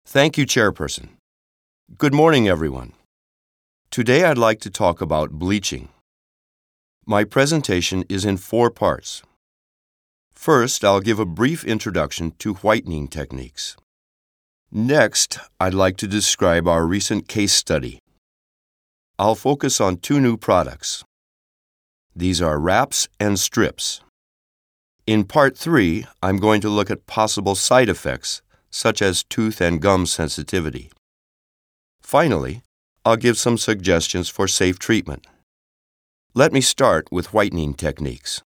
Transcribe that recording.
Thank you, Chairperson. Good morning, everyone. Today I'd like to talk about bleaching. My presentation is in 4 parts. First, I'll give a brief introduction to whitening techniques. Next, I'd like to describe our recent case study. I'll focus on 2 new products. These are wraps and strips. In Part 3, I'm going to look at possible side effects, such as tooth and gum sensitivity. Finally, I'll give some suggestions for safe treatment. Let me start with whitening techniques.